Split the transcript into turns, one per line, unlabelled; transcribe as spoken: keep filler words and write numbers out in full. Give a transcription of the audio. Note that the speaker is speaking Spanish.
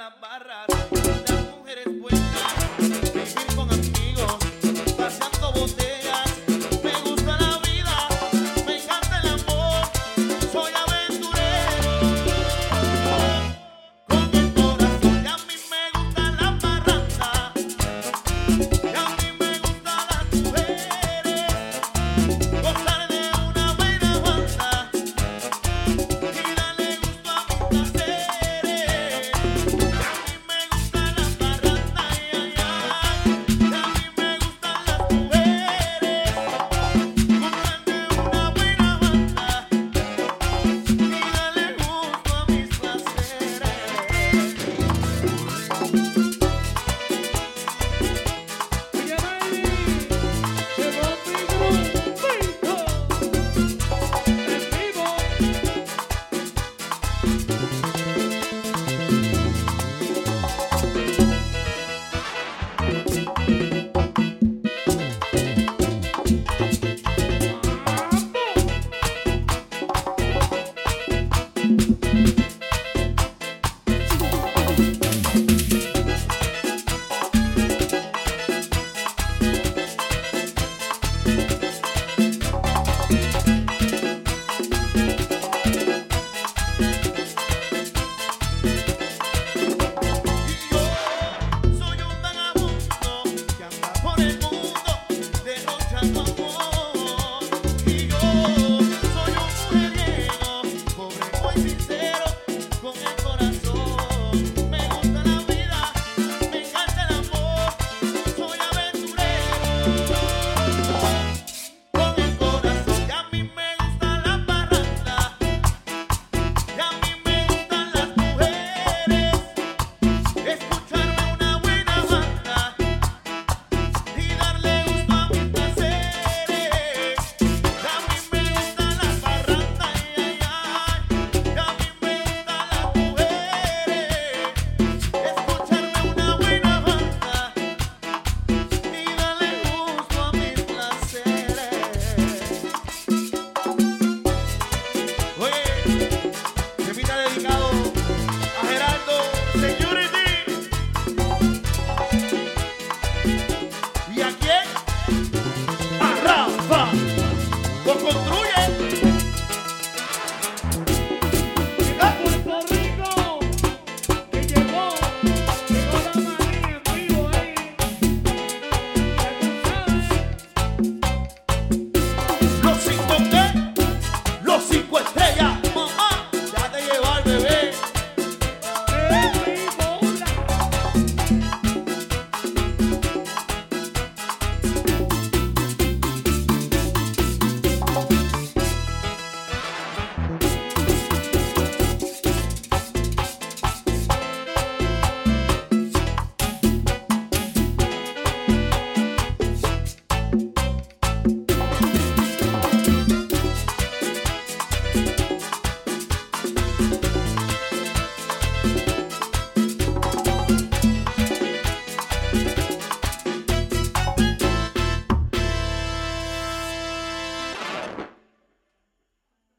las barras, las mujeres buenas, vivir con amigos, paseando botellas. Me gusta la vida, me encanta el amor, soy aventurero. Con el corazón y a mí me gusta la parranda, y a mí me gustan las mujeres, gozar de una buena banda y darle gusto a mis placeres.
Thank you.